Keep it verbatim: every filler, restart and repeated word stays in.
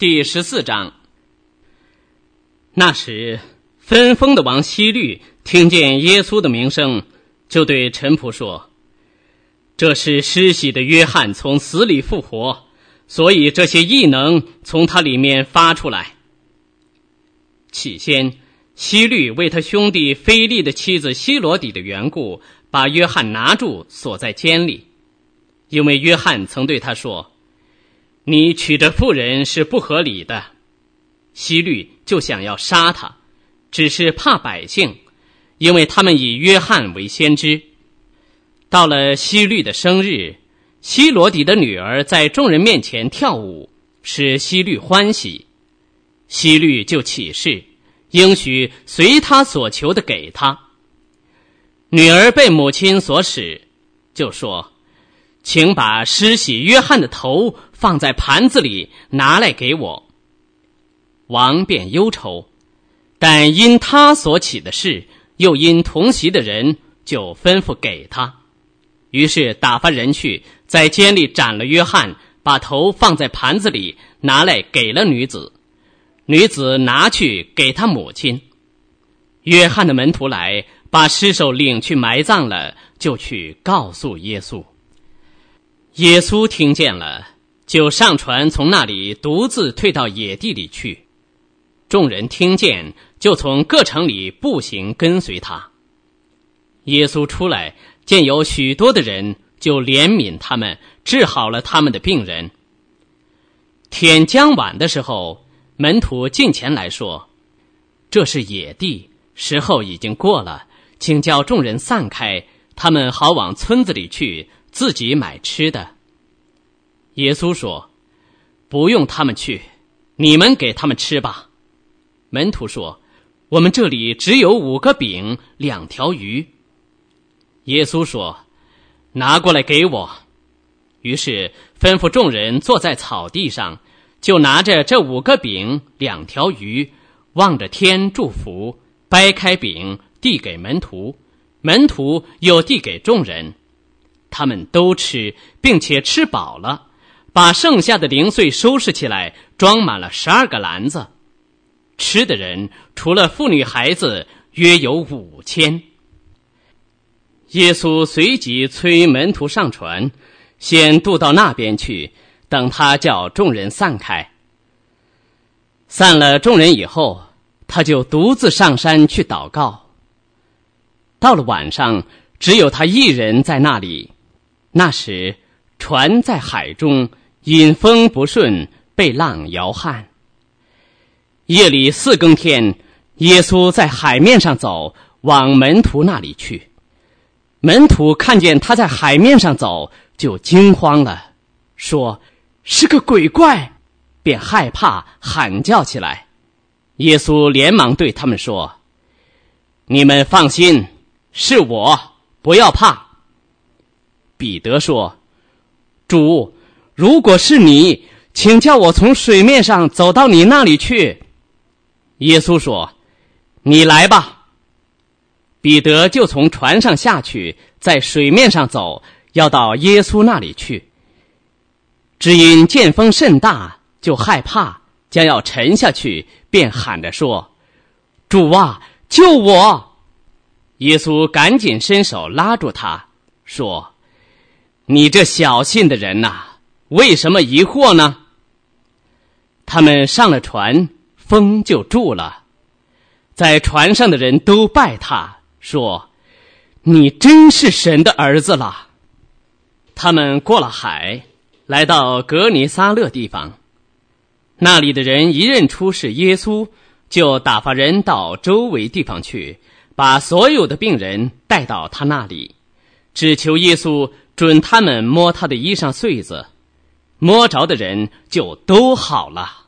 第十四章。那时，分封的王希律听见耶稣的名声，就对臣仆说：这是施洗的约翰从死里复活，所以这些异能从他里面发出来。起先，希律为他兄弟腓力的妻子希罗底的缘故，把约翰拿住，锁在监里。因为约翰曾对他说：你娶这妇人是不合理的。希律就想要杀他，只是怕百姓，因为他们以约翰为先知。到了希律的生日，希罗底的女儿在众人面前跳舞，使希律欢喜。希律就起誓，应许随他所求的给他。女儿被母亲所使，就说：请把施洗约翰的头放在盘子里，拿来给我。王便忧愁，但因他所起的事，又因同席的人，就吩咐给他。于是打发人去，在监里斩了约翰，把头放在盘子里，拿来给了女子。女子拿去给他母亲。约翰的门徒来，把尸首领去埋葬了，就去告诉耶稣。耶稣听见了，就上船，从那里独自退到野地里去。众人听见，就从各城里步行跟随他。耶稣出来，见有许多的人，就怜悯他们，治好了他们的病人。天将晚的时候，门徒近前来说：这是野地，时候已经过了，请叫众人散开，他们好往村子里去，自己买吃的。耶稣说：不用他们去，你们给他们吃吧。门徒说：我们这里只有五个饼，两条鱼。耶稣说：拿过来给我。于是吩咐众人坐在草地上，就拿着这五个饼，两条鱼，望着天祝福，掰开饼递给门徒，门徒又递给众人。他们都吃，并且吃饱了，把剩下的零碎收拾起来，装满了十二个篮子。吃的人除了妇女孩子，约有五千。耶稣随即催门徒上船，先渡到那边去，等他叫众人散开。散了众人以后，他就独自上山去祷告。到了晚上，只有他一人在那里。那时船在海中，因风不顺，被浪摇撼。夜里四更天，耶稣在海面上走，往门徒那里去。门徒看见他在海面上走，就惊慌了，说：是个鬼怪，便害怕，喊叫起来。耶稣连忙对他们说：你们放心，是我，不要怕。彼得说：主，如果是你，请叫我从水面上走到你那里去。耶稣说：你来吧。彼得就从船上下去，在水面上走，要到耶稣那里去。只因见风甚大，就害怕，将要沉下去，便喊着说：主啊，救我！耶稣赶紧伸手拉住他，说：你这小信的人哪，为什么疑惑呢？他们上了船，风就住了。在船上的人都拜他，说：你真是神的儿子了。他们过了海，来到格尼撒勒地方。那里的人一认出是耶稣，就打发人到周围地方去，把所有的病人带到他那里，只求耶稣准他们摸他的衣裳穗子。摸着的人就都好了。